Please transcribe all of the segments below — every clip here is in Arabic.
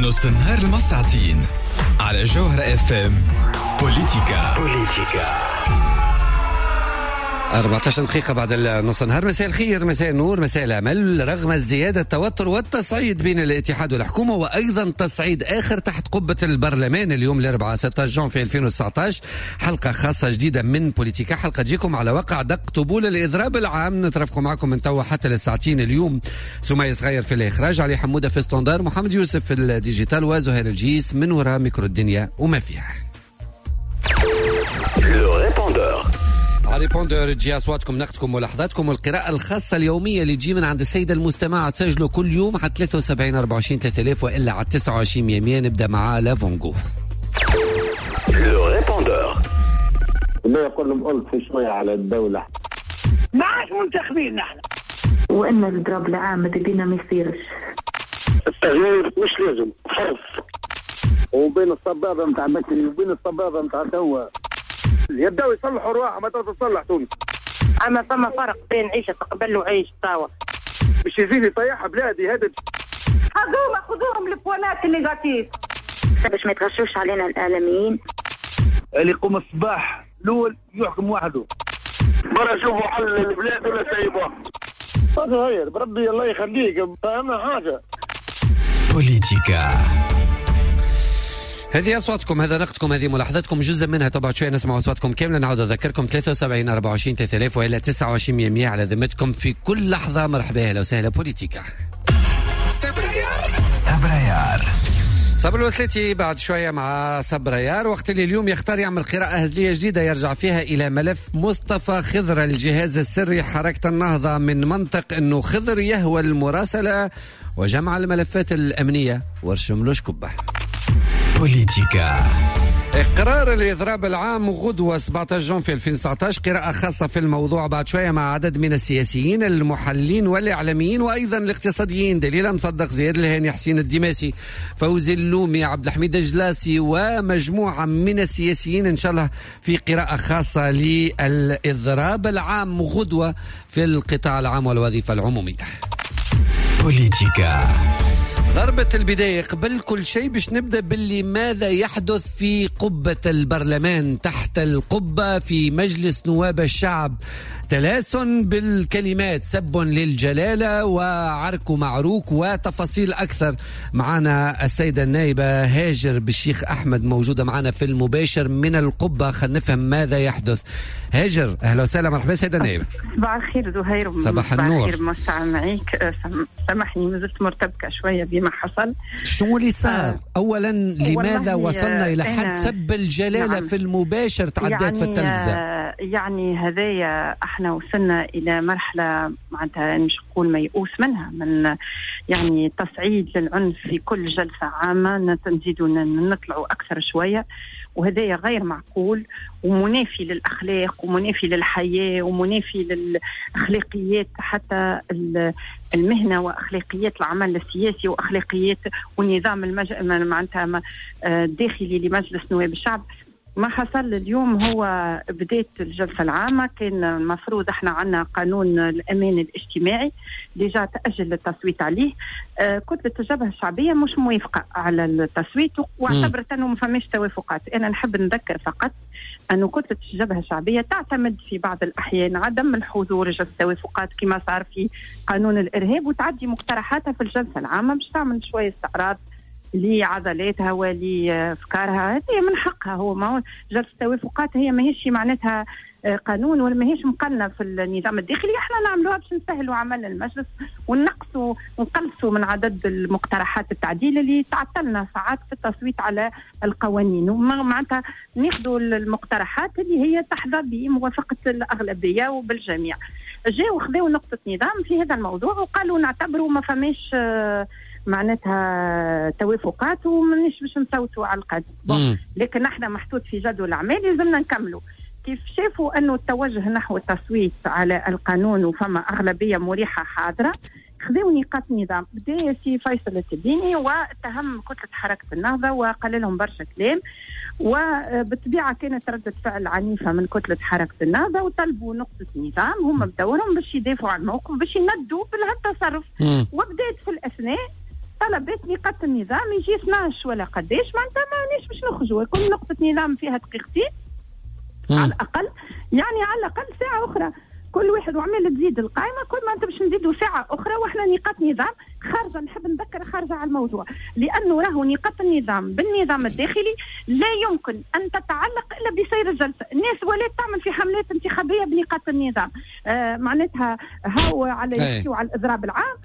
نص النهار المساعتين على جوهرة FM. بوليتيكا 14 دقيقة بعد نص النهار. مساء الخير، مساء النور، مساء الأمل. رغم ازدياد التوتر والتصعيد بين الاتحاد والحكومة وأيضا تصعيد آخر تحت قبة البرلمان اليوم الأربعاء 16 جون في 2019، حلقة خاصة جديدة من بوليتيكا، حلقة تجيكم على وقع دق طبول الإضراب العام. نترافقوا معكم من توا حتى للساعتين اليوم. سمية صغير في الإخراج، علي حمودة في ستاندار، محمد يوسف في الديجيتال، وزهير الجيس من وراء ميكرو الدنيا وما فيها. ريبوندر تجي أصواتكم، نقدكم ولحظاتكم، والقراءة الخاصة اليومية اللي تجي من عند السيدة المستمعة. تسجلوا كل يوم على 73 24 3000 وإلا على 29 100. نبدأ مع لافونغو. ما يقول قلت في شوية على الدولة، ما عادش منتخبين نحن، وإن الإضراب العام تبينا ما يصيرش. التغيير مش لازم خلف، وبين الصبابة متاع مكري وبين الصبابة متاع توا يبداو يصلحوا رواحهم ما تصلح تونس. اما ثم فرق بين عيشه تقبل وعيش توا. مش يزيد يطيحها بلادي هذا. خذوهم البوانات النيجاتيف باش ما يتغشوش علينا الاعلاميين. اللي يقوم الصباح الاول يحكم وحده، برا شوفوا حل البلاد ولا سايبوها. صغير بربي الله يخليك، اهم حاجه بوليتيكا. هذه أصواتكم، هذا نقدكم، هذه ملاحظاتكم، جزء منها طبعا شوية نسمع أصواتكم كاملة. نعود أذكركم 73 24 3000 وإلا 29 100 على ذمتكم في كل لحظة. مرحبا، أهلا وسهلا. بوليتيكا سبريار صبر الوسلتي بعد شوية مع سبريار، وقت اللي اليوم يختار يعمل قراءة هزلية جديدة يرجع فيها إلى ملف مصطفى خضر، الجهاز السري حركة النهضة، من منطق أنه خضر يهوى المراسلة وجمع الملفات الأمنية ورشملوش كبه. بوليتيكا. قرار الإضراب العام غدوة 17 جون في 2019، قراءة خاصة في الموضوع بعد شوية مع عدد من السياسيين المحللين والإعلاميين وأيضا الاقتصاديين. دليلة مصدق، زياد الهاني، حسين الدماسي، فوزي اللومي، عبد الحميد الجلاسي ومجموعة من السياسيين إن شاء الله في قراءة خاصة للإضراب العام غدوة في القطاع العام والوظيفة العمومية. بوليتيكا. ضربة البداية قبل كل شيء باش نبدأ باللي ماذا يحدث في قبة البرلمان. تحت القبة في مجلس نواب الشعب تلاسن بالكلمات، سب للجلالة وعرك معروك وتفاصيل أكثر. معنا السيدة النائبة هاجر بالشيخ أحمد موجودة معنا في المباشر من القبة. خلينا نفهم ماذا يحدث. هاجر أهلا وسهلا، مرحبا سيدة النائبة. صباح الخير زهير. صباح النور. الخير مساء معيك. سامحني ما زلت مرتبكة شوية بما حصل. شو اللي صار؟ أولا لماذا وصلنا إلى حد سب الجلالة؟ نعم. في المباشر تعديت يعني في التلفزة. يعني هذايا احنا وصلنا إلى مرحلة معناتها مش نقول ميؤوس منها، من يعني تصعيد للعنف في كل جلسة عامة، نزيدوا نطلعوا أكثر شوية، وهذا غير معقول ومنافي للأخلاق ومنافي للحياة ومنافي للأخلاقيات حتى المهنة وأخلاقيات العمل السياسي وأخلاقيات والنظام معناتها الداخلي لمجلس نواب الشعب. ما حصل اليوم هو بداية الجلسة العامة. كان المفروض احنا عنا قانون الأمان الاجتماعي ديجا تأجل التصويت عليه. كتلة الجبهة الشعبية مش موافقة على التصويت واعتبرت أنه ما فماش توافقات. أنا نحب نذكر فقط أنه كتلة الجبهة الشعبية تعتمد في بعض الأحيان عدم الحضور جلسة التوافقات كما صار في قانون الإرهاب، وتعدي مقترحاتها في الجلسة العامة باش تعمل شوية استعراض لعضلاتها ولأفكارها. هي من حقها، هو ما هو جلسة التوافقات هي ما هيش معناتها قانون ولا ما هيش مقننة في النظام الداخلي. احنا نعملوها باش نسهلوا عمل المجلس ونقصوا ونقلصوا من عدد المقترحات التعديل اللي تعطلنا ساعات في التصويت على القوانين، ومعناتها ناخذوا المقترحات اللي هي تحظى بموافقة الأغلبية وبالجميع. جاءوا خذوا نقطة نظام في هذا الموضوع وقالوا نعتبروا ما فماش معناتها توافقات ومنش باش نصوتوا على القانون. لكن احنا محطوط في جدول الأعمال لازمنا نكملوا. كيف شافوا أنه التوجه نحو التصويت على القانون وفما أغلبية مريحة حاضرة، خذوا نقاط نظام. بدا سي فيصل التبيني واتهم كتلة حركة النهضة وقال لهم برشا كلام، وبالطبيعة كانت ردة فعل عنيفة من كتلة حركة النهضة وطلبوا نقطة نظام هم بدورهم باش يدافعوا عن الموقف باش يندوا بهالتصرف. وبدأت في الأثناء طلبت نقاط النظام يجي 12 ولا قداش، معناتها مانيش باش نخرجوا. كل نقطة نظام فيها دقيقتين على الأقل، يعني على الأقل ساعة أخرى كل واحد، وعمال تزيد القائمة كل ما أنت باش نزيدوا ساعة أخرى، وإحنا نقاط نظام خارجة. نحب نذكر خارجة على الموضوع، لأنه راهو نقاط النظام بالنظام الداخلي لا يمكن أن تتعلق إلا بسير الجلسة. الناس ولات تعمل في حملات انتخابية بنقاط النظام، معناتها هاو على يحكيوا على الإضراب العام،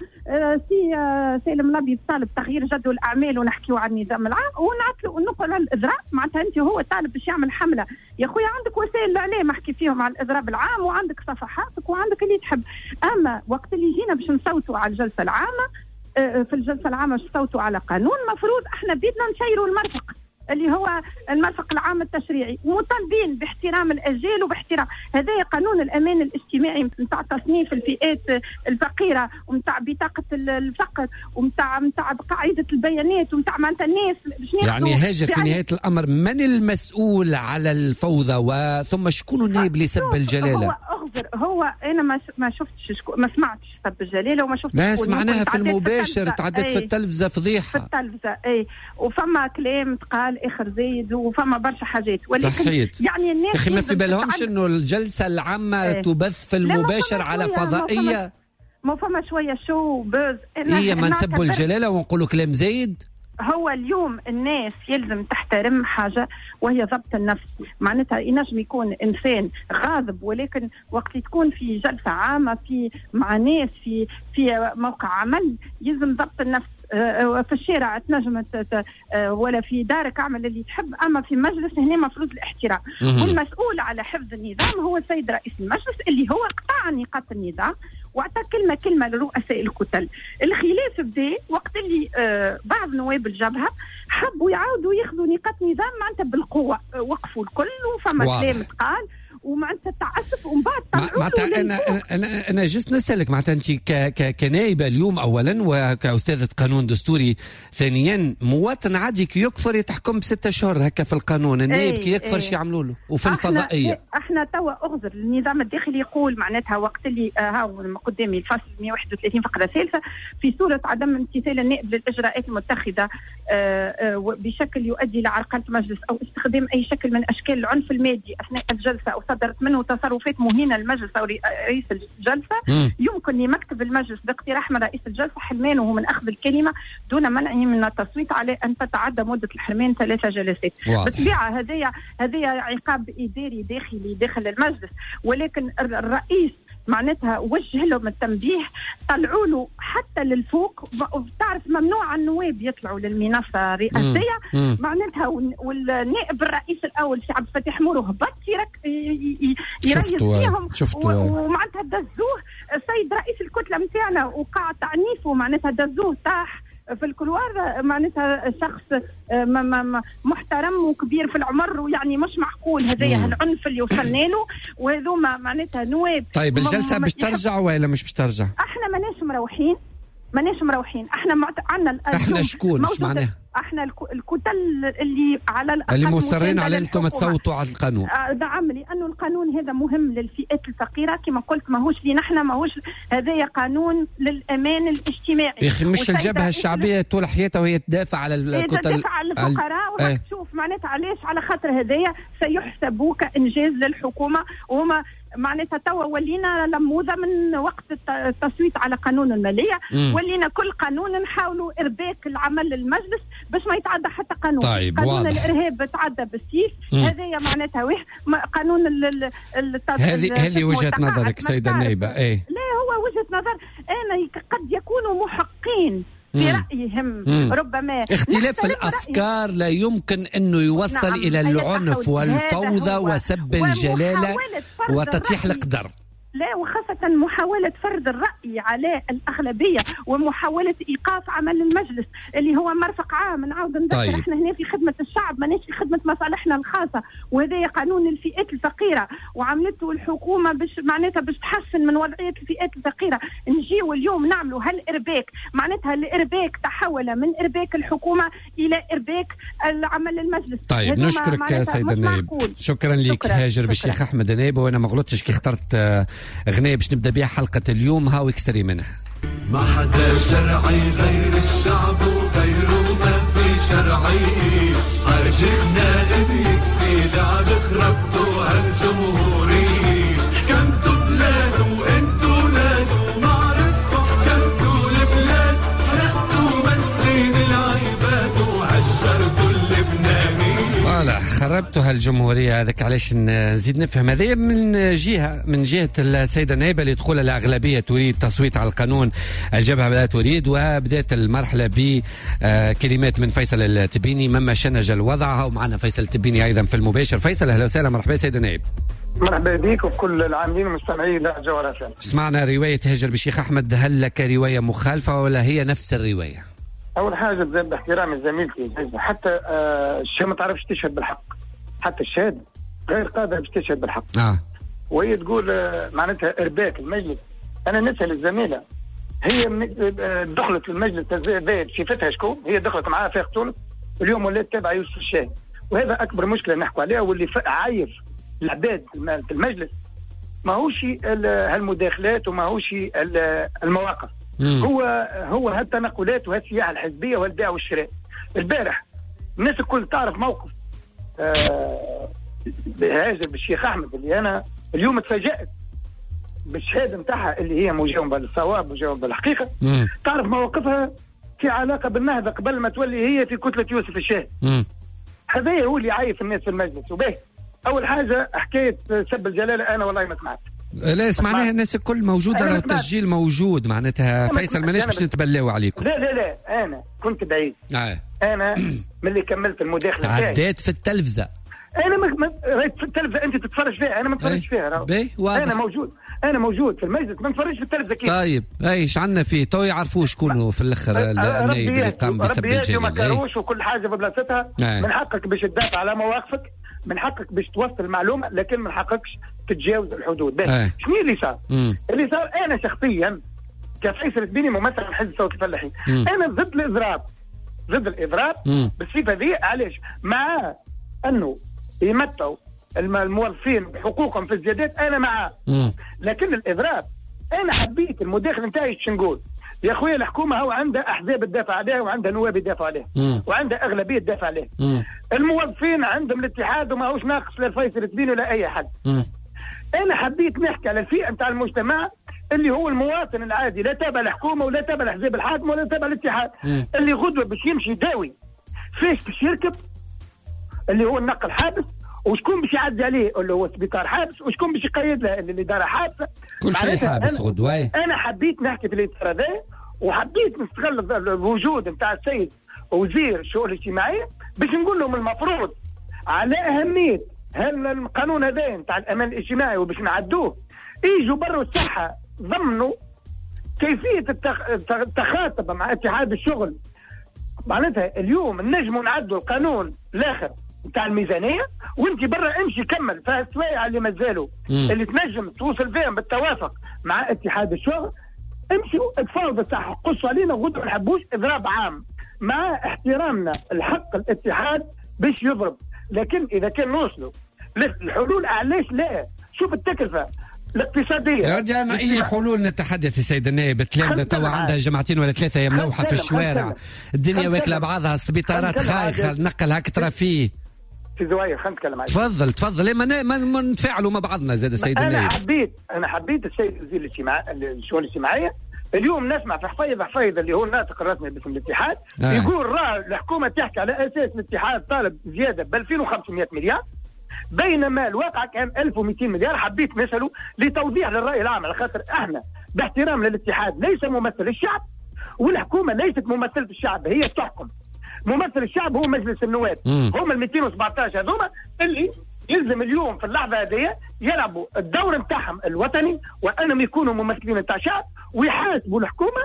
سالم الأبيض طالب تغيير جدول الأعمال ونحكيوا على النظام العام ونعطلوا ونقول على الإضراب. معناتها أنت هو طالب باش يعمل حملة، يا خويا عندك وسائل الإعلام احكي فيهم على الإضراب العام، وعندك صفحاتك وعندك اللي تحب. أما وقت اللي جينا باش نصوتوا على الجلسة العامة، في الجلسة العامة صوتوا على قانون مفروض احنا بدنا نشيروا المرفق اللي هو المرفق العام التشريعي، ومطالبين باحترام الأجيال وباحترام هذا قانون الأمان الاجتماعي نتاع تصنيف الفئات الفقيرة ومتاع بطاقة الفقر ومتاع قاعدة البيانات ومتاع معناتها الناس. يعني هاجر في نهاية الأمر من المسؤول على الفوضى وثم شكون النائب اللي سب الجلالة؟ هو انا ما شفتش ما سمعتش سب الجلالة وما شفتش. لا سمعناها في المباشر، تعدت في التلفزة فضيحة في التلفزة وفما كلام تقال اخر زايد وفما برشا حاجات، ولكن صحيت. يعني الناس اخي ما في بالهمش انه الجلسة العامة تبث في المباشر على فضائية. ما فما شوية شو بوز هي ما نسبوا الجلالة ونقولوا كلام زايد. هو اليوم الناس يلزم تحترم حاجة وهي ضبط النفس. معناتها ينجم يكون إنسان غاضب، ولكن وقت تكون في جلسة عامة مع ناس في موقع عمل يلزم ضبط النفس. في الشارع تنجم ولا في دارك اعمل اللي تحب، اما في مجلس هنا مفروض الاحترام. والمسؤول على حفظ النظام هو السيد رئيس المجلس اللي هو قطع نقاط النظام واعطى كلمة لرؤساء الكتل. الخلاف بدا وقت اللي بعض نواب الجبهة حبوا يعاودوا ياخذوا نقاط نظام معناتها بالقوة، وقفوا الكل وفما كلام تقال ومعناتها تعسف ومن بعد طلعوا. انا جست نسالك معناتها انت كنائبه اليوم اولا وكاستاذه قانون دستوري ثانيا، مواطن عادي كي يكفر يتحكم ب6 شهور هكا في القانون، النائب كي يكفر شي يعملوا له وفي الفضائيه. احنا توا اغزر النظام الداخلي يقول معناتها وقت اللي هاو قدامي الفصل 131 فقره ثالثه في صوره عدم امتثال النائب للاجراءات المتخذه بشكل يؤدي لعرقله مجلس او استخدام اي شكل من اشكال العنف المادي اثناء الجلسه او صدرت منه تصرفات مهينه للمجلس او رئيس الجلسه، يمكن لمكتب المجلس باقتراح من رئيس الجلسه حرمانه من اخذ الكلمه دون منعه من التصويت على ان تتعدى مده الحرمان 3 جلسات. بالطبيعه هذه عقاب اداري داخلي داخل المجلس، ولكن الرئيس معناتها وجه لهم التنبيه، طلعوا له حتى للفوق. وتعرف ممنوع النواب يطلعوا للمنصه الرئاسيه معناتها، والنائب الرئيس الاول سي عبد الفتاح مورو هبط يريز فيهم ومعناتها دزوه السيد رئيس الكتله نتاعنا وقع تعنيفه، معناتها دزوه طاح في الكلوار، معناتها شخص محترم وكبير في العمر ويعني مش معقول هذايا العنف اللي وصلنا له، وهذوما معناتها نواب. طيب الجلسه باش ترجع ولا مش باش ترجع؟ احنا ماناش مروحين، احنا عندنا احنا شكون مش معناها؟ احنا الكتل اللي على اللي مصرين على انكم تصوتوا على القانون. نعم، لانه القانون هذا مهم للفئات الفقيره كما قلت، ماهوش لينا احنا، ماهوش هذايا قانون للامان الاجتماعي. يا اخي مش الجبهه الشعبيه طول حياتها وهي تدافع على الكتل، تدافع على الفقراء تشوف معناتها علاش على خاطر هذايا سيحسبوا كانجاز للحكومه، وهما معناتها توا ولينا لموذة من وقت التصويت على قانون المالية، ولينا كل قانون نحاولوا إرباك العمل للمجلس باش ما يتعدى حتى قانون. طيب قانون الإرهاب تعدى بالسيف، هذايا معناتها قانون هذه وجهة نظرك سيدة النائبة. لا هو وجهة نظر، أنا قد يكونوا محقين في رأيهم، ربما اختلاف الأفكار لا يمكن أنه يوصل إلى العنف والفوضى وسب الجلالة وتطيح القدر. لا، وخاصة محاولة فرض الرأي على الأغلبية ومحاولة إيقاف عمل المجلس اللي هو مرفق عام. نعاود نذكر طيب. احنا هنا في خدمة الشعب، ماناش في خدمة مصالحنا الخاصة، وهذا قانون الفئات الفقيرة وعملته الحكومة باش معناتها باش تحسن من وضعية الفئات الفقيرة. نجيو اليوم نعملوا هالإرباك، معناتها الإرباك تحول من إرباك الكومة إلى إرباك العمل المجلس. طيب نشكرك سيدة النائب، شكرا لك هاجر بالشيخ أحمد النائب. وأنا ما غلطتش كي اخترت غنية باش نبدأ بها حلقة اليوم، هاو اكستري منها. ما حدا شرعي غير الشعب وغيره ما في شرعي. حاجتنا إن يكفي لعب خربتوا هالجمهورية. حكمتوا بلاد وانتوا نادوا ما عرفتوا حكمتوا البلاد. حرقتوا مسين العباد وهجرتوا اللبنانية. والله خربتوا هالجمهورية. هذاك علاش نزيد نفهم. هذه من جهة السيدة نائبة اللي تقول الأغلبية تريد تصويت على القانون. الجبهة لا تريد، وبدأت المرحلة بكلمات من فيصل التبيني مما شنج الوضع. ومعنا فيصل التبيني أيضا في المباشر. فيصل أهلا وسهلا. مرحبا سيدة نائب. مرحبا بك وكل العاملين والمستمعين لجوهر FM. سمعنا رواية هجر بالشيخ أحمد، هل لك رواية مخالفة ولا هي نفس الرواية؟ أول حاجة باحترامي لزميلتي حتى الشهادة ما تعرفش تشهد بالحق، حتى الشهادة غير قادرة باش تشهد بالحق. وهي تقول معناتها إرباك المجلس. أنا نسأل الزميلة، هي دخلت المجلس زايد شفتها شكون؟ هي دخلت معها فيق تونس اليوم ولات تابعة يوسف الشاهي، وهذا أكبر مشكلة نحكوا عليها. واللي عايف العباد في المجلس ما هوش هالمداخلات وما هوش المواقف، هو هالتنقلات وهالسياحة الحزبية والبيع والشراء. البارح الناس الكل تعرف موقف هاجر بالشيخ أحمد اللي أنا اليوم تفاجأت بالشهادة نتاعها اللي هي مجاوبة للصواب مجاوبة للحقيقة. تعرف مواقفها في علاقة بالنهضة قبل ما تولي هي في كتلة يوسف الشاهي. هذا هو اللي عايف الناس في المجلس. وبيه أول حاجة حكاية سب الجلالة أنا والله ما سمعت. لا سمعناها الناس الكل موجودة، التسجيل موجود معناتها. فيصل ماناش باش نتبلاو عليكم. لا أنا كنت بعيد. أنا من اللي كملت المداخلة تاعي عديت في التلفزة. أنا ما رأيت في التلفزة أنت تتفرج فيها، أنا ما نتفرجش فيها. أنا موجود في المجلس ما نتفرجش في التلفزة كيف. طيب ايش عندنا فيه تو يعرفوا شكونه في الآخر النائب اللي قام بسب الجلالة. وما كاروش وكل حاجة ببلاصتها. من حقك باش تدافع على مواقفك، من حقك باش توصل المعلومة، لكن من حقكش تتجاوز الحدود. شنو اللي صار؟ اللي صار أنا شخصيا كفيصل التبيني ممثل عن حزب صوت الفلاحين، أنا ضد الإضراب بالصفة ذي. علاش؟ مع أنه يمتعوا الموظفين بحقوقهم في الزيادات أنا معاه، لكن الإضراب أنا حبيت المداخل نتاعي شو نقول يا أخويا. الحكومة هو عندها أحزاب تدافع عليها وعندها نواب يدافع عليها وعندها أغلبية تدافع عليها. الموظفين عندهم الاتحاد وما هوش ناقص لا فيصل التبيني ولا أي حد. أنا حبيت نحكي على الفئة نتاع المجتمع اللي هو المواطن العادي، لا تابع الحكومة ولا تابع الأحزاب الحاكمة ولا تابع الاتحاد، اللي غدوة باش يمشي داوي فيش باش يركب اللي هو النقل حابس، وشكون باش يعدي عليه اللي هو سبيطار حابس، وشكون باش يقيد له اللي دار حابسه. كل شيء حابس غدوة. انا حبيت نحكي في الاطار هذا، وحبيت نستغل الوجود نتاع السيد وزير الشؤون الاجتماعيه باش نقول لهم المفروض على اهميه القانون هذا نتاع الامان الاجتماعي وباش نعدوه يجوا برا الصحه ضمنوا كيفيه التخاطب مع اتحاد الشغل. معناتها اليوم نجموا نعدوا القانون الاخر نتاع الميزانيه وانت برا امشي كمل فالسوايع اللي مازالوا اللي تنجم توصل فيهم بالتوافق مع اتحاد الشغل. امشوا اتفاوضوا صح، قصوا علينا غدوه ما نحبوش اضراب عام مع احترامنا الحق الاتحاد باش يضرب. لكن اذا كان نوصلوا للحلول علاش لا؟ شوف التكلفه الاقتصاديه. رجعنا اي حلول نتحدث يا سيد النائب. تلامذه توا عندها جماعتين ولا ثلاثه ملوحه في الشوارع، الدنيا واكله بعضها، السبيطارات خايخه، نقل هاك ترى فيه في زوايا. خلينا نتكلم عليه. تفضل ما نتفاعلوا مع بعضنا زاد السيد النائب. انا حبيت السيد وزير الشؤون الاجتماعيه اليوم نسمع في حفيظ اللي هو الناطق الرسمي باسم الاتحاد يقول راه الحكومه تحكي على اساس الاتحاد طالب زياده ب 2500 مليار بينما الواقع كان 1200 مليار. حبيت نساله لتوضيح للراي العام، على خاطر احنا باحترام للاتحاد ليس ممثل الشعب والحكومه ليست ممثله الشعب، هي تحكم. ممثل الشعب هو مجلس النواب، هم ال 217 هذوما اللي يلزم اليوم في اللحظه هذه يلعبوا الدور نتاعهم الوطني وانهم يكونوا ممثلين نتاع الشعب ويحاسبوا الحكومه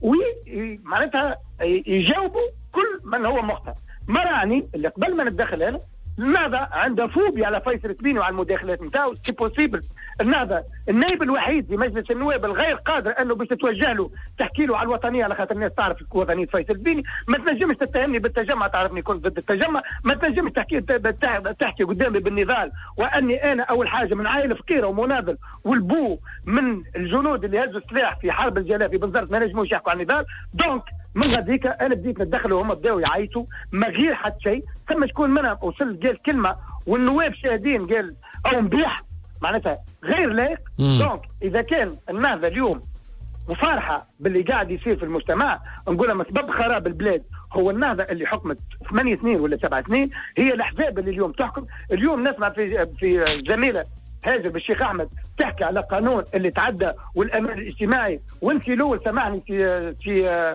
ومعناتها يجاوبوا كل من هو مخطئ. ما راني اللي قبل ما نتدخل هنا لماذا عنده فوبيا على فيصل التبيني وعلى المداخلات نتاعو سي بوسيبل النهضه النائب الوحيد في مجلس النواب الغير قادر انه باش تتوجه له تحكي له على الوطنيه، على خاطر الناس تعرف وطنيه فيصل البيني. ما تنجمش تتهمني بالتجمع، تعرفني كنت ضد التجمع. ما تنجمش تحكي قدامي بالنضال، واني انا اول حاجه من عائله فقيره ومناضل، والبو من الجنود اللي هزوا السلاح في حرب الجلاء في بنزرت، ما نجموش يحكوا عن النضال. دونك من غاديك انا بديت نتدخل وهم بداوا يعيطوا ما غير حتى شيء. ثم شكون منهم وصل قال كلمه والنواب شاهدين قال او مبيح، معناتها غير لائق. دونك اذا كان النهضه اليوم مفارحه باللي قاعد يصير في المجتمع، نقولها مسبب خراب البلاد هو النهضه اللي حكمت 8 سنين ولا 7 سنين، هي الاحزاب اللي اليوم تحكم. اليوم نسمع في زميله هاجر بالشيخ احمد تحكي على قانون اللي تعدى والأمان الاجتماعي، وانت الاول سمعني في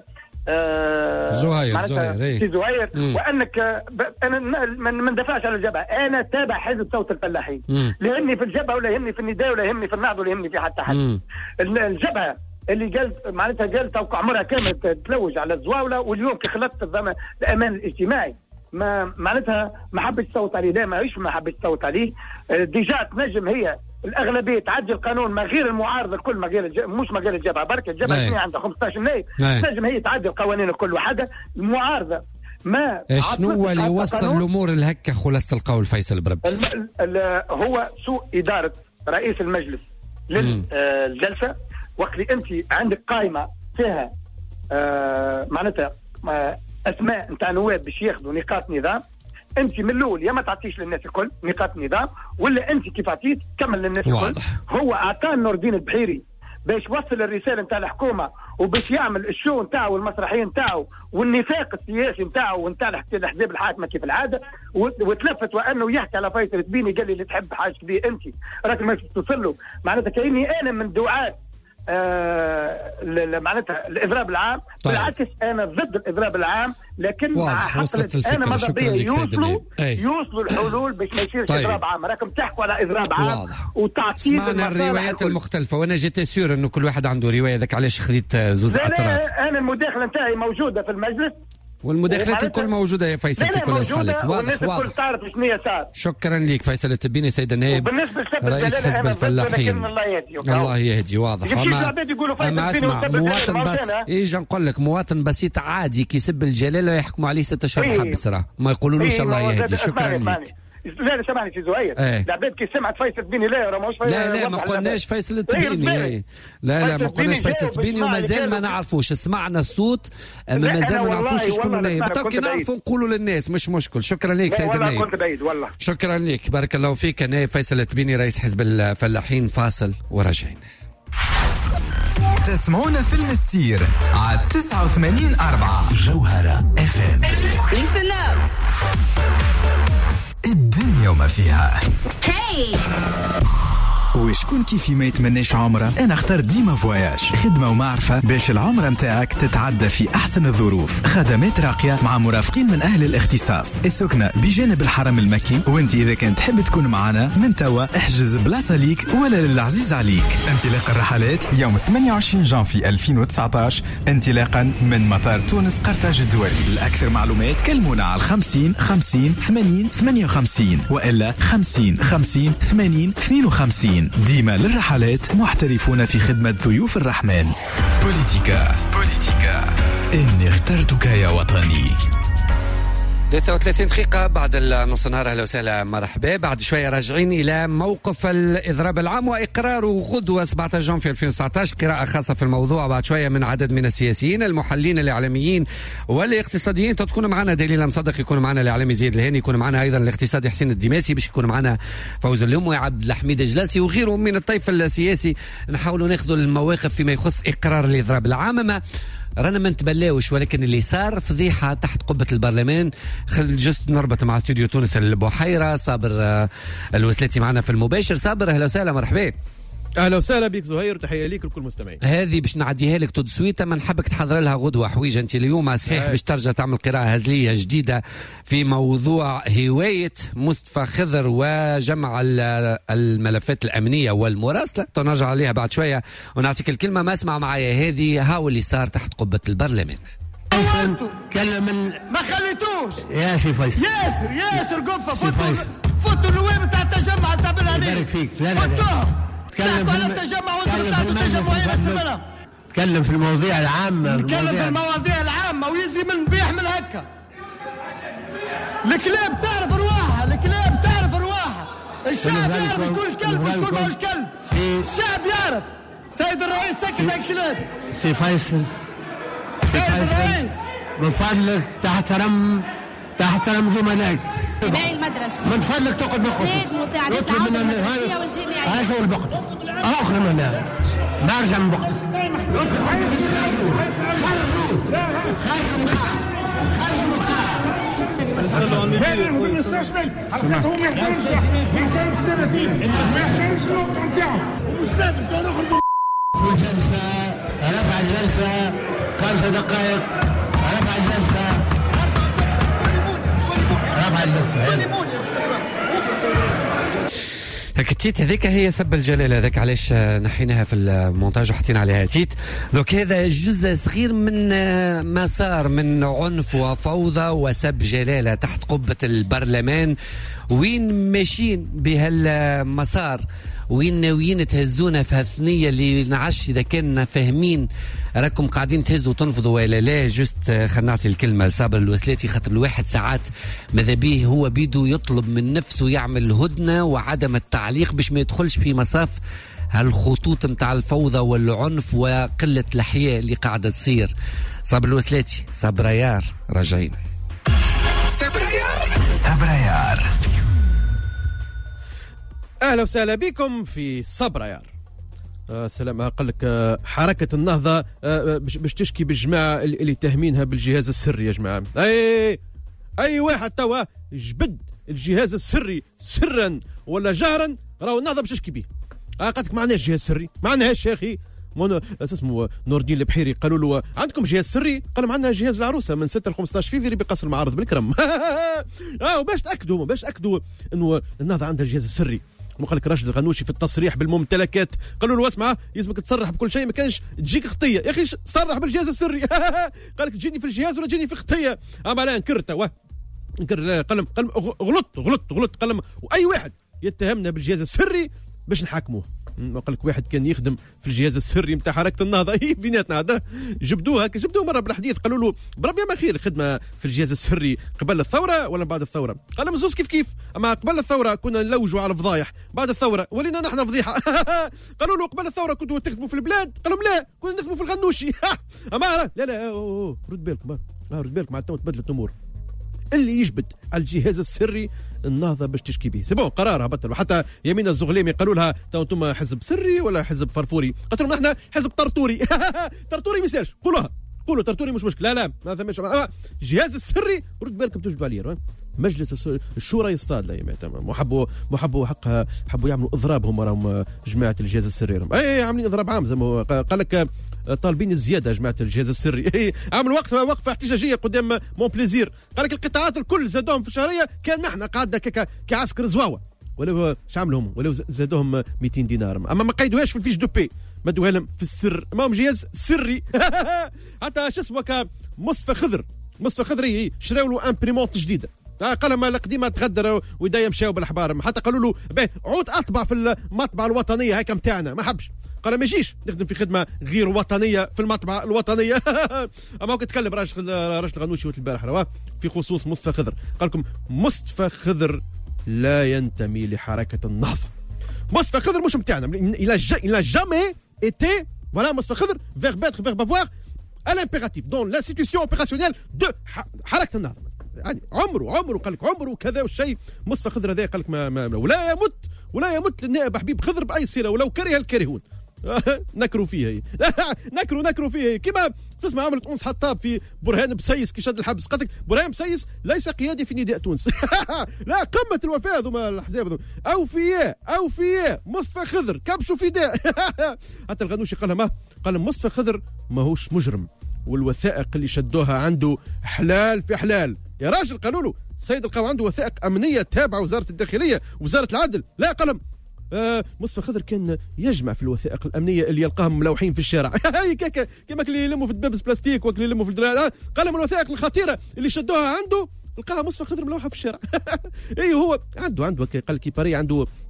زهير وانك انا ما ندافعش على الجبهه، انا تابع حزب صوت الفلاحين، لا يهمني في الجبهه ولا يهمني في النداء ولا يهمني في النهضه ولا يهمني في حتى حد. الجبهه اللي قال معناتها قال توقع عمرها كانت تتلوج على الزواوله، واليوم كي خلطت الامان الاجتماعي ما معناتها ما حبش تصوت عليه. لا ماهيش ما حبش تصوت عليه، ديجا تنجم هي الاغلبيه تعدي القانون ما غير المعارضه الكل، ما غير مش ما غير الجبهه برك، الجبهه عندها 15 نائب، تنجم هي تعدي القوانين الكل وحده. المعارضه ما شنو اللي يوصل الامور لهكا؟ خلاصه القول فيصل بربش هو سوء اداره رئيس المجلس للجلسه. وقت اللي انت عندك قائمه فيها معناتها اسماء نتاع نواب باش ياخذوا نقاط نظام، انت من الاول يا ما تعطيش للناس الكل نقاط نظام، ولا انت كيف عطيت كمل للناس الكل. هو اعطى نور الدين البحيري باش يوصل الرساله نتاع الحكومه وباش يعمل الشو نتاعو والمسرحيه نتاعو والنفاق السياسي نتاعو ونتاع الاحزاب الحاكمه كيف العاده، وتلفت وانه يحكي على فيصل التبيني قال لي اللي تحب حاجه كبيره انت راك ما توصل له. معناتها كاني انا من دعاة معناتها الاضراب العام. طيب. بالعكس انا ضد الاضراب العام، لكن مع حصلت انا ماذا بيا يوصلوا الحلول باش ما يصيرش اضراب عام. راكم تحكوا على اضراب عام وتعطيل سمعنا الروايات المختلفه، وانا جيت سيور انه كل واحد عنده روايه. ذاك علاش خذيت زوز اطراف. لا انا المداخله نتاعي موجوده في المجلس، والمداخلات الكل موجوده يا فيصل في كل الحالات. واضح الكل تعرف شنو صار. شكرا لك فيصل التبيني سيد النائب رئيس حزب الفلاحين. الله يهدي. واضح. اما اسمع مواطن بس اجا نقول لك مواطن بسيط عادي كيسب الجلاله يحكموا عليه 6 شهور حبس راه ما يقولولوش الله يهدي. شكرا لك. لا سامعني في زهير. العباد كي سمعت فيصل التبيني لا ماهوش لا ما قلناش فيصل التبيني. لا ما قلناش فيصل التبيني ومازال ما نعرفوش. سمعنا الصوت اما مازال ما نعرفوش شكون النائب. كي نعرفوا نقولوا للناس مش مشكل. شكرا لك سيد النائب. كنت بعيد والله. شكرا لك بارك الله فيك. نائب فيصل التبيني رئيس حزب الفلاحين. فاصل وراجعين. تسمعونا في المستير على 89.4 جوهرة FM. الدنيا وما فيها. هاي وشكون كيفي ما يتمناش عمره؟ انا اختار ديما فواياج، خدمه ومعرفه باش العمره متاعك تتعدى في احسن الظروف، خدمات راقيه مع مرافقين من اهل الاختصاص، السكنه بجانب الحرم المكي. وانت اذا كنت تحب تكون معنا من توا احجز بلاصه ليك ولا للعزيز عليك. انطلاق الرحلات يوم 28 جانفي 2019 انطلاقا من مطار تونس قرطاج الدولي. لاكثر معلومات كلمونا على 50 50 80 58 والا 50 50 80 52. ديما للرحلات محترفون في خدمة ضيوف الرحمن. بوليتيكا إني اخترتك يا وطني. 33 دقيقة بعد النص نهار. أهلا وسهلا مرحبا. بعد شوية راجعين إلى موقف الإضراب العام وإقراره غدوة 17 جانفي 2019. قراءة خاصة في الموضوع بعد شوية من عدد من السياسيين المحللين الإعلاميين والاقتصاديين. تكون معنا دليل مصدق، يكون معنا الإعلامي زيد الهاني، يكون معنا أيضا الاقتصادي حسين الدماسي، باش يكون معنا فوز اللومي عبد الحميد الجلاسي وغيرهم من الطيف السياسي. نحاولوا ناخذوا المواقف فيما يخص إقرار الإضراب العام. ما رانا ما نتبلاوش، ولكن اللي صار فضيحة تحت قبة البرلمان. جست نربط مع استوديو تونس البحيرة. صابر الوسلاتي معنا في المباشر. صابر أهلا وسهلا مرحبا. اهلا وسهلا بك زهير، تحيه ليك لكل المستمعين. هذه باش نعديها لك تدسويته، ما نحبك تحضر لها غدوه حويجه. انت اليوم صحيح باش ترجع تعمل قراءه هزليه جديده في موضوع هوايه مصطفى خضر وجمع الملفات الامنيه والمراسله. تنرجع عليها بعد شويه ونعطيك الكلمه. ما اسمع معايا هذه هاو اللي صار تحت قبه البرلمان. كلم ما خليتوش يا سي فيصل. ياسر قفه فوتوا النواب تاع التجمع تابع عليه. يبارك فيك. تكلم على التجمع والسلطات والتجمعين. تكلم في المواضيع العامة. نتكلم في المواضيع العامة ويزي من بيح من هكا. الكلاب تعرف رواحها، الكلاب تعرف رواحها. الشعب يعرف شكون الكلب وشكون ماهوش كلب. الشعب يعرف. سيد الرئيس سكت الكلاب. سي فيصل. سيد الرئيس. من فضلك تحترم زملائك. جماعي المدرسة. من فضلك تقعد نخرج. زيد مساعدات العامة المدرسية والجامعية. هذا هو البقت. أخر من هذا. نرجع من بقت. رفع الجلسة 5 دقائق. رفع الجلسة. التيت هذيك هي سب الجلالة هذاك علاش نحيناها في المونتاج وحطينا عليها تيت. دوك هذا جزء صغير من مسار من عنف وفوضى وسب جلالة تحت قبة البرلمان. وين ماشيين بهالمسار؟ وين ناويين تهزونا في هالثنية اللي نعش إذا كنا فاهمين راكم قاعدين تهزوا تنفضوا ولا لا؟ جست خلنا نعطي الكلمة لصابر الوسلاتي، خاطر الواحد ساعات ماذا بيه هو بيدو يطلب من نفسه يعمل هدنة وعدم التعليق باش ما يدخلش في مصاف هالخطوط متاع الفوضى والعنف وقلة الحياة اللي قاعدة تصير. صابر الوسلاتي، صبريار، راجعين. صبريار. اهلا وسهلا بكم في صبريار. سلام. قال لك حركة النهضة باش تشكي بالجماعة اللي تهمينها بالجهاز السري. يا جماعة أي واحد توا جبد الجهاز السري سرا ولا جهرا راهو النهضة باش تشكي به. قالت لك ما عندناش جهاز سري، ما عندناش يا أخي. اسمه نور الدين البحيري قالوا له عندكم جهاز سري؟ قال لهم عندنا جهاز العروسة من 6 ل 15 فيفري بقصر المعارض بالكرم. وباش تأكدوا إنه النهضة عندها الجهاز السري. وقال لك راشد الغنوشي في التصريح بالممتلكات قالوا له اسمع يلزمك تصرح بكل شيء، ما كانش تجيك خطيه يا اخي صرح بالجهاز السري. قال لك تجيني في الجهاز ولا تجيني في خطيه؟ اما لا انكرت قال غلط قال واي واحد يتهمنا بالجهاز السري باش نحاكموه. وقال لك واحد كان يخدم في الجهاز السري نتاع حركه النهضه بيناتنا هذا جبدوه مره بالحديث قالوا له بربي ما خير خدمه في الجهاز السري قبل الثوره ولا بعد الثوره؟ قال لهم زوز كيف اما قبل الثوره كنا نلوجوا على الفضايح، بعد الثوره ولينا نحن فضيحه. قالوا له قبل الثوره كنتوا تخدموا في البلاد؟ قال لهم لا كنا نخدموا في الغنوشي. اما لا رد بالكم عاد تبدلت الامور. اللي يجبد على الجهاز السري النهضه باش تشكي به. سي بون قرارها بطل. وحتى يمين الزغليمي قالوا لها انتم حزب سري ولا حزب فرفوري؟ قالت لهم نحن حزب طرطوري. طرطوري ما يسالش، قولوا طرطوري مش مشكل. لا ما ثماش الجهاز السري رد بالكم تجبدوا عليه. مجلس الشورى يصطاد لا يا تمام. وحبوا حقها حبوا يعملوا اضراب هم راهم جماعه الجهاز السري عاملين اضراب عام زي ما قال لك طالبين الزياده جماعه الجهاز السري. عملوا وقفه احتجاجيه قدام مون بليزير. قال لك القطاعات الكل زادوهم في الشهريه كان نحن قعدنا كعسكر زواوه ولا شعملهم ولا زادوهم 200 دينار. اما ما قيدوهاش في الفيش دو بي، مدوها لهم في السر. ما هم جهاز سري. حتى شو اسمه مصطفى خضر شراو له امبريمونت جديده. قال لهم القديمه تغدر ويدايا مشاو بالاحبار. حتى قالوا له عود اطبع في المطبعه الوطنيه هيك متاعنا، ما حبش. قال ما يجيش نخدم في خدمه غير وطنيه في المطبعه الوطنيه. اما هو كتكلم راشد الغنوشي البارح في خصوص مصطفى خضر. قال لكم مصطفى خضر لا ينتمي لحركه النهضه. مصطفى خضر مش متاعنا. il n'a jamais été voilà مصطفى خضر verbe avoir à l'impératif dans l'institution opérationnelle de حركه النهضه. يعني عمره قال لك عمره كذا والشيء. مصطفى خضر هذا قال لك ما ولا يمت للنائب حبيب خضر باي صيغه ولو كره الكارهون. نكروا فيها كما تسمع عملت أنس حطاب في برهان بسيس كي شد الحبس. قالت برهان بسيس ليس قيادي في نداء تونس. لا قمة الوفاة ذوما الأحزاب أوفياء مصطفى خضر كبشوا فداء. حتى الغنوشي قال مصطفى خضر ماهوش مجرم والوثائق اللي شدوها عنده حلال في حلال. يا راجل قالوا له السيد القاو عنده وثائق أمنية تابعة وزارة الداخلية وزارة العدل. لا قلم مصطفى خضر كان يجمع في الوثائق الامنيه اللي يلقاهم ملوحين في الشارع. كما اللي يلموا في الدبابس بلاستيك واللي يلموا في الدلال. قال من الوثائق الخطيره اللي شدوها عنده لقاها مصطفى خضر ملوحه في الشارع. هو عنده قال كيباري عنده